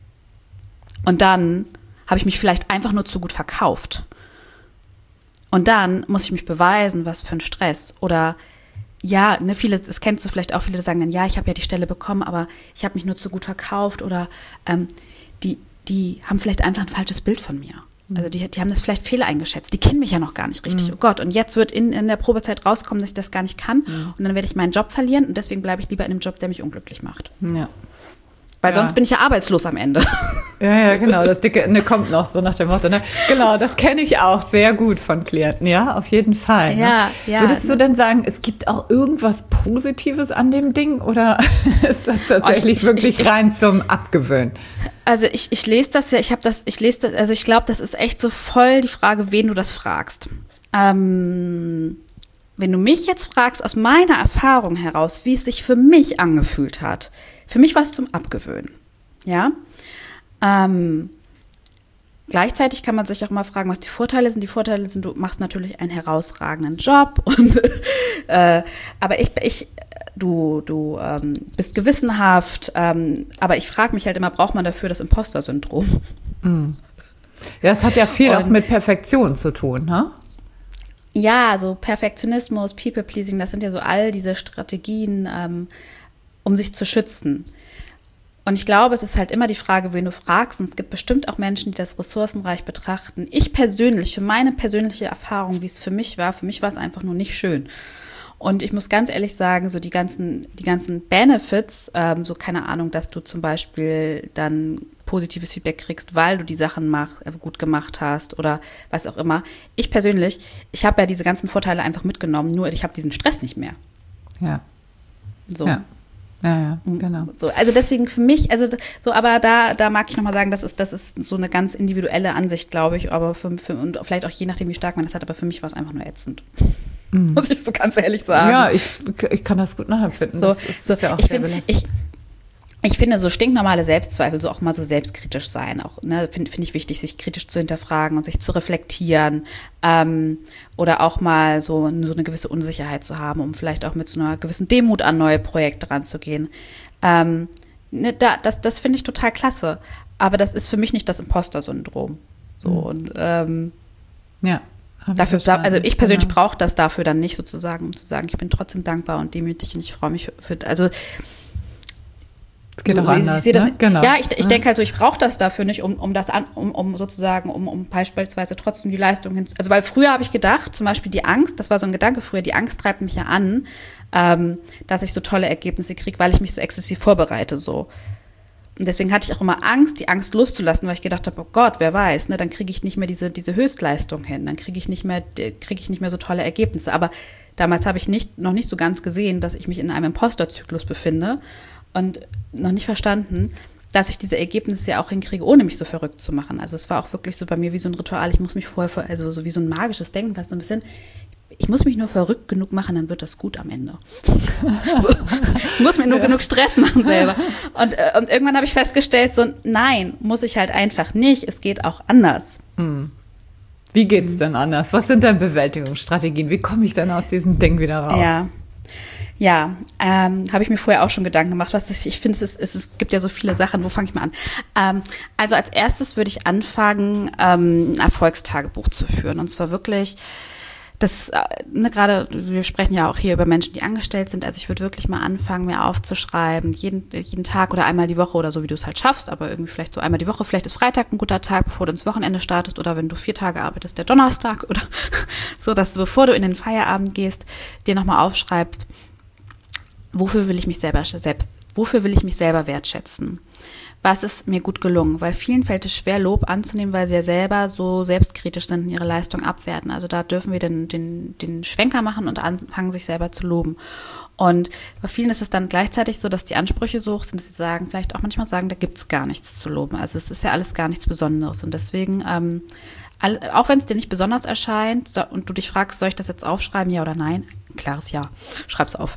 Und dann habe ich mich vielleicht einfach nur zu gut verkauft. Und dann muss ich mich beweisen, was für ein Stress. Oder ja, ne, viele, das kennst du vielleicht auch, viele sagen dann, ja, ich habe ja die Stelle bekommen, aber ich habe mich nur zu gut verkauft. Oder ähm, die, die haben vielleicht einfach ein falsches Bild von mir. Also die, die haben das vielleicht Fehler eingeschätzt. Die kennen mich ja noch gar nicht richtig. Mhm. Oh Gott, und jetzt wird in, in der Probezeit rauskommen, dass ich das gar nicht kann. Mhm. Und dann werde ich meinen Job verlieren. Und deswegen bleibe ich lieber in einem Job, der mich unglücklich macht. Ja. Weil ja. sonst bin ich ja arbeitslos am Ende. Ja, ja, genau. Das dicke Ende kommt noch, so nach dem Motto. Ne? Genau, das kenne ich auch sehr gut von Klienten. Ja, auf jeden Fall. Ne? Ja, ja. Würdest du denn sagen, es gibt auch irgendwas Positives an dem Ding? Oder ist das tatsächlich oh, ich, wirklich ich, ich, rein zum Abgewöhnen? Also ich, ich lese das ja, ich habe das, ich lese das, also ich glaube, das ist echt so voll die Frage, wen du das fragst. Ähm, wenn du mich jetzt fragst, aus meiner Erfahrung heraus, wie es sich für mich angefühlt hat, für mich war es zum Abgewöhnen, ja. Ähm, gleichzeitig kann man sich auch mal fragen, was die Vorteile sind. Die Vorteile sind, du machst natürlich einen herausragenden Job, und, äh, aber ich, ich du, du ähm, bist gewissenhaft, ähm, aber ich frage mich halt immer, braucht man dafür das Imposter-Syndrom? Mm. Ja, es hat ja viel und, auch mit Perfektion zu tun, ne? Ja, so Perfektionismus, People-Pleasing, das sind ja so all diese Strategien, ähm, um sich zu schützen. Und ich glaube, es ist halt immer die Frage, wen du fragst. Und es gibt bestimmt auch Menschen, die das ressourcenreich betrachten. Ich persönlich, für meine persönliche Erfahrung, wie es für mich war, für mich war es einfach nur nicht schön. Und ich muss ganz ehrlich sagen, so die ganzen, die ganzen Benefits, ähm, so keine Ahnung, dass du zum Beispiel dann positives Feedback kriegst, weil du die Sachen mach, äh, gut gemacht hast oder was auch immer. Ich persönlich, ich habe ja diese ganzen Vorteile einfach mitgenommen, nur ich habe diesen Stress nicht mehr. Ja. So. Ja. Ja, ja, genau. So, also deswegen für mich, also so, aber da, da mag ich nochmal sagen, das ist, das ist so eine ganz individuelle Ansicht, glaube ich, aber für, für, und vielleicht auch je nachdem, wie stark man das hat, aber für mich war es einfach nur ätzend. Mhm. Muss ich so ganz ehrlich sagen. Ja, ich, ich kann das gut nachempfinden. So, das ist, so, ist ja auch ich sehr finde, ich, ich finde, so stinknormale Selbstzweifel, so auch mal so selbstkritisch sein, auch, ne, finde find ich wichtig, sich kritisch zu hinterfragen und sich zu reflektieren, ähm, oder auch mal so, so eine gewisse Unsicherheit zu haben, um vielleicht auch mit so einer gewissen Demut an neue Projekte ranzugehen. Ähm, ne, da, das das finde ich total klasse, aber das ist für mich nicht das Imposter-Syndrom. So, mhm. und ähm, ja. Dafür, also ich persönlich genau. brauche das dafür dann nicht sozusagen, um zu sagen, ich bin trotzdem dankbar und demütig und ich freue mich für, für also es geht so, auch anders, ich das, ne? Genau. Ja, ich, ich ja. denke halt so, ich brauche das dafür nicht, um, um das an, um, um sozusagen, um, um beispielsweise trotzdem die Leistung hin, also weil früher habe ich gedacht, zum Beispiel die Angst, das war so ein Gedanke früher, die Angst treibt mich ja an, ähm, dass ich so tolle Ergebnisse kriege, weil ich mich so exzessiv vorbereite, so. Und deswegen hatte ich auch immer Angst, die Angst loszulassen, weil ich gedacht habe, oh Gott, wer weiß, ne, dann kriege ich nicht mehr diese, diese Höchstleistung hin, dann kriege ich nicht mehr, kriege ich nicht mehr so tolle Ergebnisse. Aber damals habe ich nicht, noch nicht so ganz gesehen, dass ich mich in einem Imposter-Zyklus befinde und noch nicht verstanden, dass ich diese Ergebnisse ja auch hinkriege, ohne mich so verrückt zu machen. Also es war auch wirklich so bei mir wie so ein Ritual, ich muss mich vorher, also so wie so ein magisches Denken, das so ein bisschen, ich muss mich nur verrückt genug machen, dann wird das gut am Ende. So. Ich muss mir nur ja. genug Stress machen selber. Und, äh, und irgendwann habe ich festgestellt, so nein, muss ich halt einfach nicht. Es geht auch anders. Wie geht es denn anders? Was sind denn Bewältigungsstrategien? Wie komme ich denn aus diesem Ding wieder raus? Ja, ja ähm, habe ich mir vorher auch schon Gedanken gemacht. Was ich, ich finde, es, es, es gibt ja so viele Sachen. Wo fange ich mal an? Ähm, also als erstes würde ich anfangen, ähm, ein Erfolgstagebuch zu führen. Und zwar wirklich das, ne, gerade, wir sprechen ja auch hier über Menschen, die angestellt sind, also ich würde wirklich mal anfangen, mir aufzuschreiben, jeden, jeden Tag oder einmal die Woche oder so, wie du es halt schaffst, aber irgendwie vielleicht so einmal die Woche, vielleicht ist Freitag ein guter Tag, bevor du ins Wochenende startest oder wenn du vier Tage arbeitest, der Donnerstag oder so, dass du, bevor du in den Feierabend gehst, dir nochmal aufschreibst, wofür will ich mich selber, selbst, wofür will ich mich selber wertschätzen? Was ist mir gut gelungen? Weil vielen fällt es schwer, Lob anzunehmen, weil sie ja selber so selbstkritisch sind und ihre Leistung abwerten. Also da dürfen wir den, den, den Schwenker machen und anfangen, sich selber zu loben. Und bei vielen ist es dann gleichzeitig so, dass die Ansprüche so hoch sind, dass sie sagen, vielleicht auch manchmal sagen, da gibt es gar nichts zu loben. Also es ist ja alles gar nichts Besonderes. Und deswegen, ähm, all, auch wenn es dir nicht besonders erscheint so, und du dich fragst, soll ich das jetzt aufschreiben, ja oder nein? Ein klares Ja. Schreib's auf.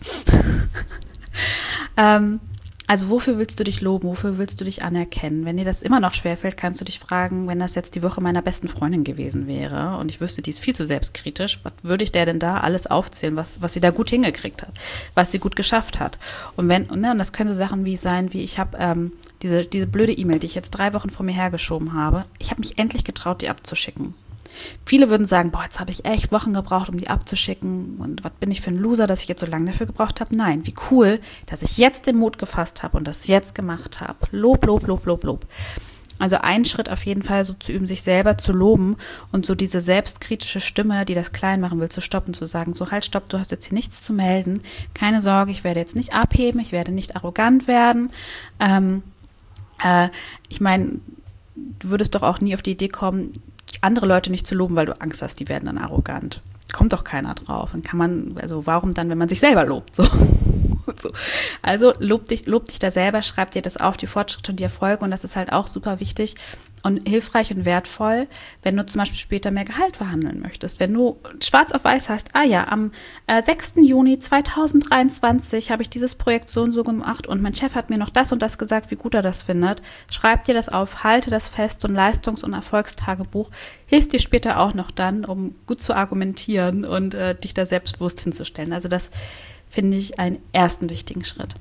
ähm, Also wofür willst du dich loben, wofür willst du dich anerkennen? Wenn dir das immer noch schwerfällt, kannst du dich fragen, wenn das jetzt die Woche meiner besten Freundin gewesen wäre und ich wüsste, die ist viel zu selbstkritisch, was würde ich der denn da alles aufzählen, was, was sie da gut hingekriegt hat, was sie gut geschafft hat? Und wenn, ne, und das können so Sachen wie sein, wie ich habe ähm, diese, diese blöde E-Mail, die ich jetzt drei Wochen vor mir hergeschoben habe, ich habe mich endlich getraut, die abzuschicken. Viele würden sagen, boah, jetzt habe ich echt Wochen gebraucht, um die abzuschicken und was bin ich für ein Loser, dass ich jetzt so lange dafür gebraucht habe. Nein, wie cool, dass ich jetzt den Mut gefasst habe und das jetzt gemacht habe. Lob, Lob, Lob, Lob, Lob. Also ein Schritt auf jeden Fall so zu üben, sich selber zu loben und so diese selbstkritische Stimme, die das klein machen will, zu stoppen, zu sagen, so halt, stopp, du hast jetzt hier nichts zu melden, keine Sorge, ich werde jetzt nicht abheben, ich werde nicht arrogant werden. Ähm, äh, ich meine, du würdest doch auch nie auf die Idee kommen, andere Leute nicht zu loben, weil du Angst hast, die werden dann arrogant. Kommt doch keiner drauf. Dann kann man, also warum dann, wenn man sich selber lobt? So. So. Also lob dich, lob dich da selber, schreib dir das auf, die Fortschritte und die Erfolge, und das ist halt auch super wichtig und hilfreich und wertvoll, wenn du zum Beispiel später mehr Gehalt verhandeln möchtest. Wenn du schwarz auf weiß hast, ah ja, am äh, sechsten Juni zweitausenddreiundzwanzig habe ich dieses Projekt so und so gemacht und mein Chef hat mir noch das und das gesagt, wie gut er das findet. Schreib dir das auf, halte das fest, und Leistungs- und Erfolgstagebuch hilft dir später auch noch dann, um gut zu argumentieren und äh, dich da selbstbewusst hinzustellen. Also das finde ich einen ersten wichtigen Schritt.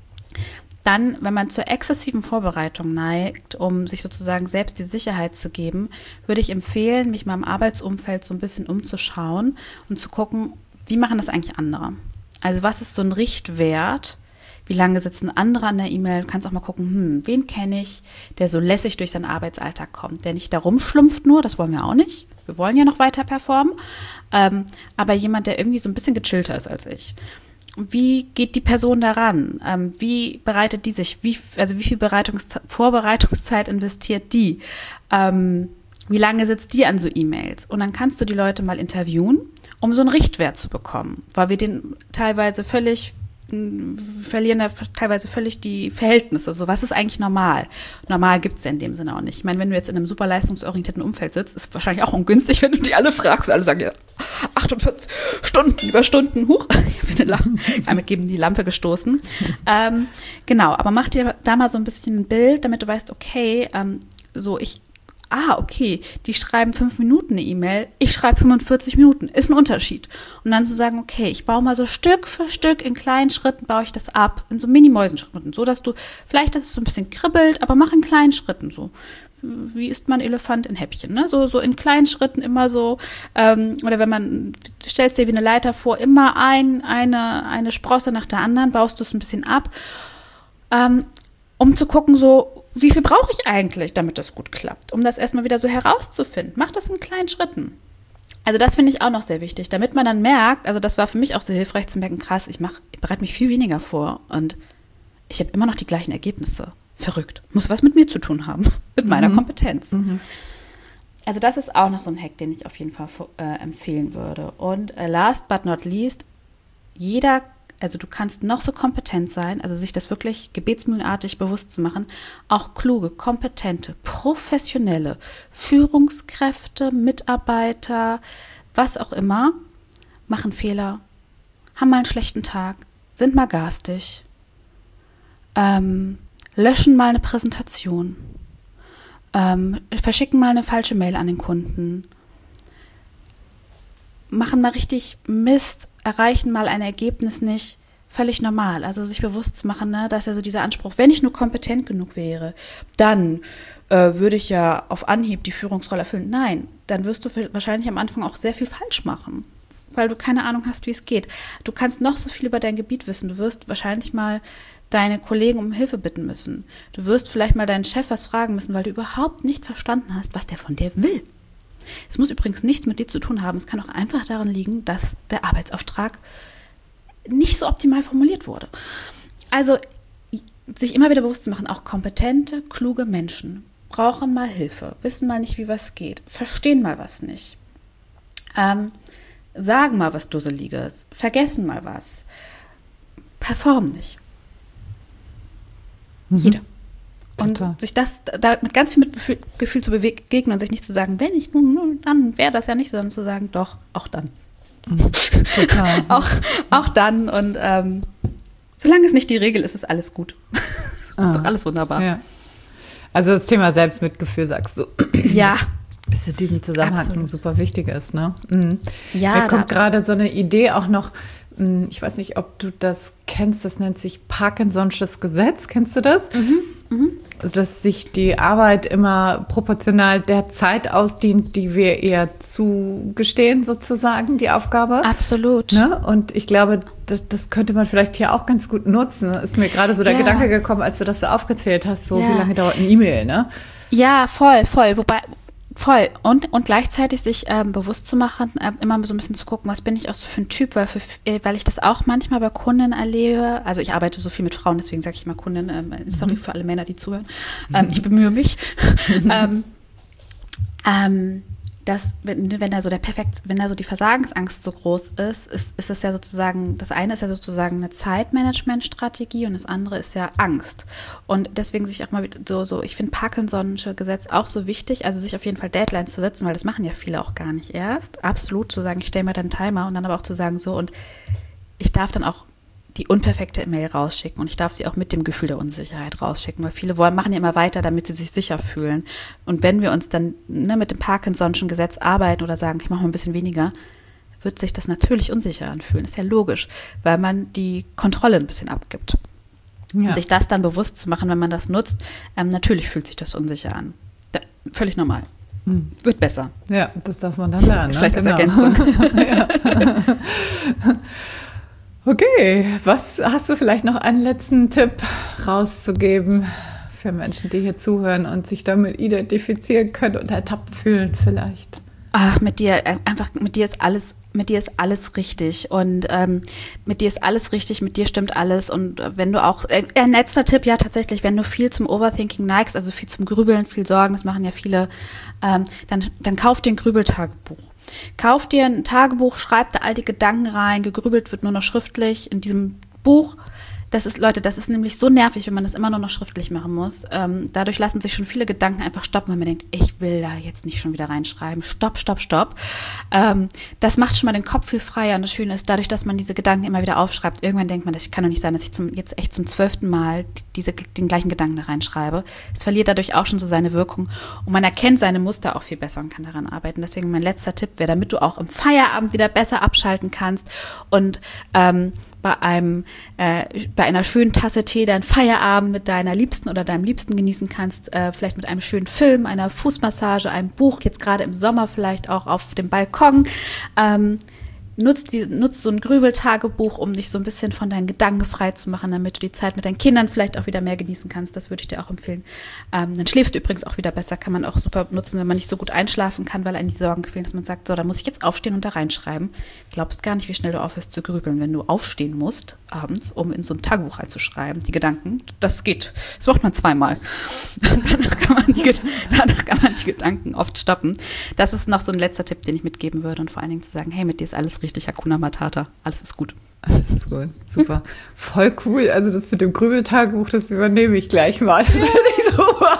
Dann, wenn man zur exzessiven Vorbereitung neigt, um sich sozusagen selbst die Sicherheit zu geben, würde ich empfehlen, mich mal im Arbeitsumfeld so ein bisschen umzuschauen und zu gucken, wie machen das eigentlich andere? Also was ist so ein Richtwert? Wie lange sitzen andere an der E-Mail? Du kannst auch mal gucken, hm, wen kenne ich, der so lässig durch seinen Arbeitsalltag kommt, der nicht da rumschlumpft nur, das wollen wir auch nicht. Wir wollen ja noch weiter performen, ähm, aber jemand, der irgendwie so ein bisschen gechillter ist als ich. Wie geht die Person daran? Ähm, wie bereitet die sich? Wie, also wie viel Bereitungs- Vorbereitungszeit investiert die? Ähm, wie lange sitzt die an so E-Mails? Und dann kannst du die Leute mal interviewen, um so einen Richtwert zu bekommen, weil wir den teilweise völlig verlieren da teilweise völlig die Verhältnisse. So, was ist eigentlich normal? Normal gibt es ja in dem Sinne auch nicht. Ich meine, wenn du jetzt in einem super leistungsorientierten Umfeld sitzt, ist es wahrscheinlich auch ungünstig, wenn du die alle fragst. Alle sagen ja, achtundvierzig Stunden, Überstunden, huch. Ich bin einmal geben die Lampe gestoßen. ähm, genau, aber mach dir da mal so ein bisschen ein Bild, damit du weißt, okay, ähm, so ich Ah, okay, die schreiben fünf Minuten eine E-Mail, ich schreibe fünfundvierzig Minuten, ist ein Unterschied. Und dann zu sagen, okay, ich baue mal so Stück für Stück, in kleinen Schritten baue ich das ab, in so Mini-Mäusen-Schritten, so dass du, vielleicht, dass es so ein bisschen kribbelt, aber mach in kleinen Schritten so. Wie isst man Elefant in Häppchen, ne? So, so in kleinen Schritten immer so, ähm, oder wenn man, du stellst dir wie eine Leiter vor, immer ein, eine, eine Sprosse nach der anderen, baust du es ein bisschen ab, ähm, um zu gucken, so, wie viel brauche ich eigentlich, damit das gut klappt, um das erstmal wieder so herauszufinden. Mach das in kleinen Schritten. Also das finde ich auch noch sehr wichtig, damit man dann merkt, also das war für mich auch so hilfreich zu merken, krass, ich, mach, ich bereite mich viel weniger vor und ich habe immer noch die gleichen Ergebnisse. Verrückt. Muss was mit mir zu tun haben, mit mhm. meiner Kompetenz. Mhm. Also das ist auch noch so ein Hack, den ich auf jeden Fall äh, empfehlen würde. Und äh, last but not least, jeder Also du kannst noch so kompetent sein, also sich das wirklich gebetsmühlenartig bewusst zu machen, auch kluge, kompetente, professionelle Führungskräfte, Mitarbeiter, was auch immer, machen Fehler, haben mal einen schlechten Tag, sind mal garstig, ähm, löschen mal eine Präsentation, ähm, verschicken mal eine falsche Mail an den Kunden, machen mal richtig Mist, erreichen mal ein Ergebnis nicht, völlig normal. Also sich bewusst zu machen, ne, dass ja so dieser Anspruch, wenn ich nur kompetent genug wäre, dann äh, würde ich ja auf Anhieb die Führungsrolle erfüllen. Nein, dann wirst du wahrscheinlich am Anfang auch sehr viel falsch machen, weil du keine Ahnung hast, wie es geht. Du kannst noch so viel über dein Gebiet wissen. Du wirst wahrscheinlich mal deine Kollegen um Hilfe bitten müssen. Du wirst vielleicht mal deinen Chef was fragen müssen, weil du überhaupt nicht verstanden hast, was der von dir will. Es muss übrigens nichts mit dir zu tun haben. Es kann auch einfach daran liegen, dass der Arbeitsauftrag nicht so optimal formuliert wurde. Also sich immer wieder bewusst zu machen, auch kompetente, kluge Menschen brauchen mal Hilfe, wissen mal nicht, wie was geht, verstehen mal was nicht, ähm, sagen mal was Dusseliges, vergessen mal was, performen nicht. Mhm. Jeder. Und Total. Sich das da mit ganz viel mit Gefühl, Gefühl zu begegnen und sich nicht zu sagen, wenn ich nun, nun dann wäre das ja nicht, sondern zu sagen, doch, auch dann. Total. auch, auch dann. Und ähm, solange es nicht die Regel ist, ist alles gut. ist ah. doch alles wunderbar. Ja. Also das Thema Selbstmitgefühl, sagst du. Ja. Dass in diesem Zusammenhang absolut. Super wichtig ist, ne? Mhm. Ja, mir kommt gerade so eine Idee auch noch, ich weiß nicht, ob du das kennst, das nennt sich Parkinson'sches Gesetz. Kennst du das? Mhm. Mhm. Dass sich die Arbeit immer proportional der Zeit ausdient, die wir ihr zugestehen, sozusagen, die Aufgabe. Absolut. Ne? Und ich glaube, das, das könnte man vielleicht hier auch ganz gut nutzen. Ist mir gerade so der ja. Gedanke gekommen, als du das so aufgezählt hast, so ja. wie lange dauert eine E-Mail, ne? Ja, voll, voll. Wobei, voll. Und, und gleichzeitig sich ähm, bewusst zu machen, äh, immer so ein bisschen zu gucken, was bin ich auch so für ein Typ, weil, für, äh, weil ich das auch manchmal bei Kunden erlebe. Also ich arbeite so viel mit Frauen, deswegen sage ich immer Kunden, ähm, sorry für alle Männer, die zuhören. Ähm, ich bemühe mich. ähm, ähm, dass, wenn, wenn da so der perfekt, wenn da so die Versagensangst so groß ist, ist, ist es ja sozusagen, das eine ist ja sozusagen eine Zeitmanagementstrategie und das andere ist ja Angst. Und deswegen sich auch mal so, so ich finde Parkinson'sche Gesetz auch so wichtig, also sich auf jeden Fall Deadlines zu setzen, weil das machen ja viele auch gar nicht erst. Absolut zu sagen, ich stelle mir dann einen Timer und dann aber auch zu sagen, so, und ich darf dann auch die unperfekte E-Mail rausschicken und ich darf sie auch mit dem Gefühl der Unsicherheit rausschicken, weil viele wollen, machen ja immer weiter, damit sie sich sicher fühlen. Und wenn wir uns dann ne, mit dem Parkinson'schen Gesetz arbeiten oder sagen, ich mache mal ein bisschen weniger, wird sich das natürlich unsicher anfühlen. Ist ja logisch, weil man die Kontrolle ein bisschen abgibt. Ja. Und sich das dann bewusst zu machen, wenn man das nutzt, ähm, natürlich fühlt sich das unsicher an. Da, völlig normal. Hm. Wird besser. Ja, das darf man dann lernen. Vielleicht ne? als Genau. Ergänzung. Ja. Okay, was hast du vielleicht noch einen letzten Tipp rauszugeben für Menschen, die hier zuhören und sich damit identifizieren können und ertappt fühlen vielleicht? Ach, mit dir, einfach, mit dir ist alles, mit dir ist alles richtig und ähm, mit dir ist alles richtig, mit dir stimmt alles und wenn du auch, äh, ein letzter Tipp, ja tatsächlich, wenn du viel zum Overthinking neigst, also viel zum Grübeln, viel Sorgen, das machen ja viele, ähm, dann, dann kauf dir ein Grübeltagebuch. Kauf dir ein Tagebuch, schreib da all die Gedanken rein, gegrübelt wird nur noch schriftlich in diesem Buch. Das ist, Leute, das ist nämlich so nervig, wenn man das immer nur noch schriftlich machen muss. Ähm, dadurch lassen sich schon viele Gedanken einfach stoppen, wenn man denkt, ich will da jetzt nicht schon wieder reinschreiben. Stopp, stopp, stopp. Ähm, das macht schon mal den Kopf viel freier. Und das Schöne ist, dadurch, dass man diese Gedanken immer wieder aufschreibt, irgendwann denkt man, das kann doch nicht sein, dass ich zum, jetzt echt zum zwölften Mal diese, den gleichen Gedanken da reinschreibe. Es verliert dadurch auch schon so seine Wirkung. Und man erkennt seine Muster auch viel besser und kann daran arbeiten. Deswegen mein letzter Tipp wäre, damit du auch im Feierabend wieder besser abschalten kannst und ähm, bei einem, äh, bei einer schönen Tasse Tee deinen Feierabend mit deiner Liebsten oder deinem Liebsten genießen kannst, äh, vielleicht mit einem schönen Film, einer Fußmassage, einem Buch, jetzt gerade im Sommer vielleicht auch auf dem Balkon. Ähm, Nutzt, die, nutzt so ein Grübeltagebuch, um dich so ein bisschen von deinen Gedanken frei zu machen, damit du die Zeit mit deinen Kindern vielleicht auch wieder mehr genießen kannst. Das würde ich dir auch empfehlen. Ähm, dann schläfst du übrigens auch wieder besser. Kann man auch super nutzen, wenn man nicht so gut einschlafen kann, weil einen die Sorgen quälen, dass man sagt, so, da muss ich jetzt aufstehen und da reinschreiben. Glaubst gar nicht, wie schnell du aufhörst zu grübeln, wenn du aufstehen musst abends, um in so ein Tagebuch reinzuschreiben, die Gedanken. Das geht. Das macht man zweimal. danach, kann man die, danach kann man die Gedanken oft stoppen. Das ist noch so ein letzter Tipp, den ich mitgeben würde und vor allen Dingen zu sagen, hey, mit dir ist alles richtig. Richtig, Hakuna Matata. Alles ist gut. Alles ist gut. Super. Voll cool. Also das mit dem Grübeltagebuch, das übernehme ich gleich mal. Das finde ich super.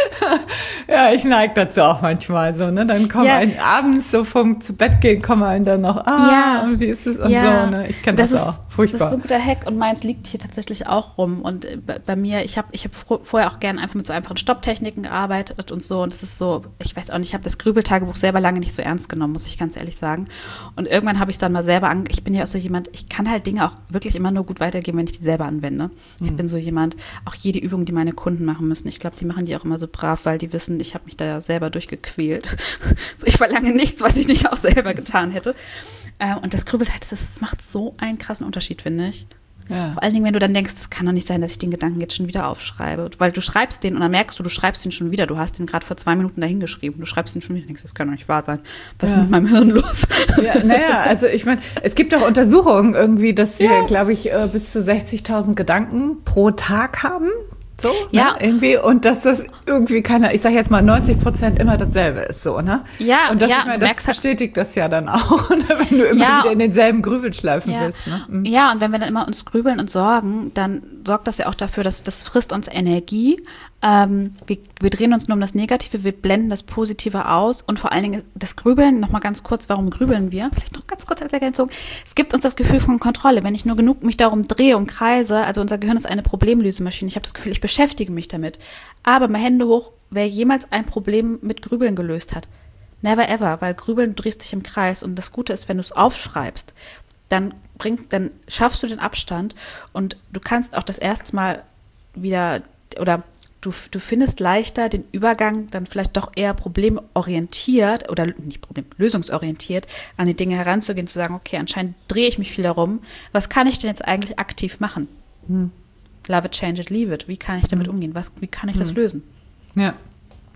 Ja, ich neige dazu auch manchmal so, ne? Dann kommen ja. einen abends so vom zu Bett gehen, kommen einen dann noch, ah, ja. und wie ist es und ja. so, ne? Ich kenne das, das ist, auch. Furchtbar. Das ist so ein guter Hack und meins liegt hier tatsächlich auch rum. Und bei, bei mir, ich habe ich hab vorher auch gerne einfach mit so einfachen Stopptechniken gearbeitet und so. Und das ist so, ich weiß auch nicht, ich habe das Grübeltagebuch selber lange nicht so ernst genommen, muss ich ganz ehrlich sagen. Und irgendwann habe ich es dann mal selber an, ich bin ja auch so jemand, ich kann halt Dinge auch wirklich immer nur gut weitergeben, wenn ich die selber anwende. Mhm. Ich bin so jemand, auch jede Übung, die meine Kunden machen müssen, ich glaube, die machen die auch immer so brav, weil die wissen, ich habe mich da ja selber durchgequält. So, ich verlange nichts, was ich nicht auch selber getan hätte. Äh, und das Grübeltheit, das, das macht so einen krassen Unterschied, finde ich. Ja. Vor allen Dingen, wenn du dann denkst, es kann doch nicht sein, dass ich den Gedanken jetzt schon wieder aufschreibe. Weil du schreibst den und dann merkst du, du schreibst den schon wieder. Du hast den gerade vor zwei Minuten dahin geschrieben. Du schreibst den schon wieder und denkst, das kann doch nicht wahr sein. Was ja. ist mit meinem Hirn los? Ja, naja, also ich meine, es gibt auch Untersuchungen irgendwie, dass wir, ja. glaube ich, bis zu sechzigtausend Gedanken pro Tag haben. So, ja. ne, irgendwie. Und dass das irgendwie keiner, ich sage jetzt mal neunzig Prozent immer dasselbe ist, so, ne? Ja, und das, ja, ich meine, das bestätigt das ja dann auch, ne, wenn du immer ja. wieder in denselben Grübelschleifen ja. bist, ne? Mhm. Ja, und wenn wir dann immer uns grübeln und sorgen, dann sorgt das ja auch dafür, dass das frisst uns Energie. Ähm, wir, wir drehen uns nur um das Negative, wir blenden das Positive aus und vor allen Dingen das Grübeln, nochmal ganz kurz, warum grübeln wir? Vielleicht noch ganz kurz als Ergänzung. Es gibt uns das Gefühl von Kontrolle. Wenn ich nur genug mich darum drehe, umkreise, also unser Gehirn ist eine Problemlösemaschine. Ich habe das Gefühl, ich beschäftige mich damit. Aber mal Hände hoch, wer jemals ein Problem mit Grübeln gelöst hat. Never ever, weil Grübeln, du drehst dich im Kreis und das Gute ist, wenn du es aufschreibst, dann bringt, dann schaffst du den Abstand und du kannst auch das erste Mal wieder oder Du, du findest leichter den Übergang dann vielleicht doch eher problemorientiert oder nicht problem, lösungsorientiert an die Dinge heranzugehen, zu sagen, okay, anscheinend drehe ich mich viel darum. Was kann ich denn jetzt eigentlich aktiv machen? Hm. Love it, change it, leave it. Wie kann ich damit hm. umgehen? Was, wie kann ich hm. das lösen? Ja,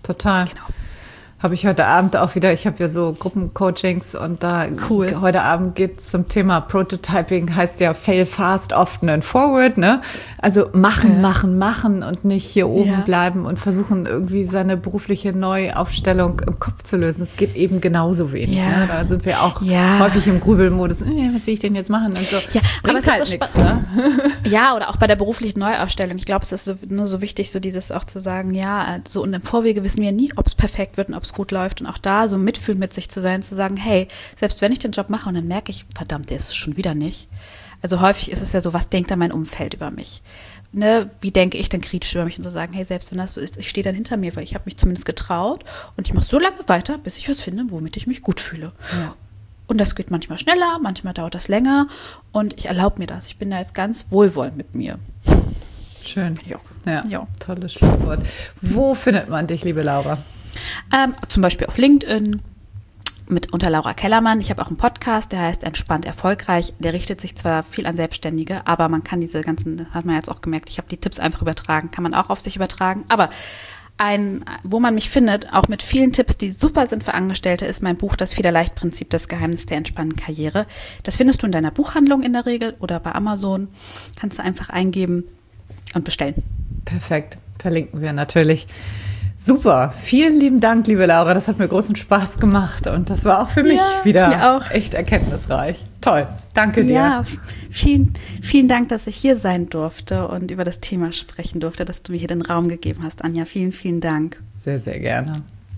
total. Genau. Habe ich heute Abend auch wieder, ich habe ja so Gruppencoachings und da Cool. heute Abend geht es zum Thema Prototyping, heißt ja fail fast, often and forward, ne? Also machen, Ja. machen, machen und nicht hier oben Ja. bleiben und versuchen irgendwie seine berufliche Neuaufstellung im Kopf zu lösen. Es geht eben genauso wenig. Ja. Ne? Da sind wir auch Ja. häufig im Grübelmodus. Äh, was will ich denn jetzt machen? Und so. Ja, aber Bringt es ist halt so nichts, spa- ne? Ja, oder auch bei der beruflichen Neuausstellung. Ich glaube, es ist so, nur so wichtig, so dieses auch zu sagen, ja, so und im Vorwege wissen wir nie, ob es perfekt wird und ob es gut läuft. Und auch da so mitfühlend mit sich zu sein, zu sagen, hey, selbst wenn ich den Job mache und dann merke ich, verdammt, der ist es schon wieder nicht. Also häufig ist es ja so, was denkt dann mein Umfeld über mich? Ne, wie denke ich denn kritisch über mich und zu sagen, hey, selbst wenn das so ist, ich stehe dann hinter mir, weil ich habe mich zumindest getraut und ich mache so lange weiter, bis ich was finde, womit ich mich gut fühle. Ja. Und das geht manchmal schneller, manchmal dauert das länger und ich erlaube mir das. Ich bin da jetzt ganz wohlwollend mit mir. Schön. Ja. Ja, Ja. tolles Schlusswort. Wo findet man dich, liebe Laura? Ähm, zum Beispiel auf LinkedIn mit unter Laura Kellermann. Ich habe auch einen Podcast, der heißt Entspannt Erfolgreich. Der richtet sich zwar viel an Selbstständige, aber man kann diese ganzen, das hat man jetzt auch gemerkt, ich habe die Tipps einfach übertragen, kann man auch auf sich übertragen. Aber ein, wo man mich findet, auch mit vielen Tipps, die super sind für Angestellte, ist mein Buch Das Federleicht-Prinzip, das Geheimnis der entspannten Karriere. Das findest du in deiner Buchhandlung in der Regel oder bei Amazon. Kannst du einfach eingeben und bestellen. Perfekt, verlinken wir natürlich. Super, vielen lieben Dank, liebe Laura. Das hat mir großen Spaß gemacht und das war auch für mich Ja, wieder mir auch. echt erkenntnisreich. Toll, danke dir. Ja, vielen, vielen Dank, dass ich hier sein durfte und über das Thema sprechen durfte, dass du mir hier den Raum gegeben hast, Anja. Vielen, vielen Dank. Sehr, sehr gerne.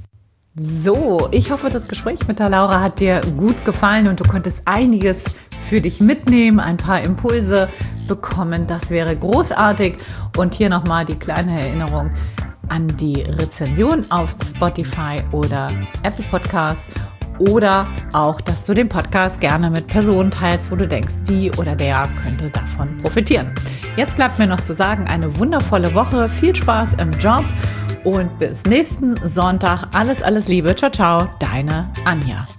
So, ich hoffe, das Gespräch mit der Laura hat dir gut gefallen und du konntest einiges für dich mitnehmen, ein paar Impulse bekommen. Das wäre großartig. Und hier nochmal die kleine Erinnerung an die Rezension auf Spotify oder Apple Podcasts oder auch, dass du den Podcast gerne mit Personen teilst, wo du denkst, die oder der könnte davon profitieren. Jetzt bleibt mir noch zu sagen, eine wundervolle Woche, viel Spaß im Job und bis nächsten Sonntag. Alles, alles Liebe. Ciao, ciao, deine Anja.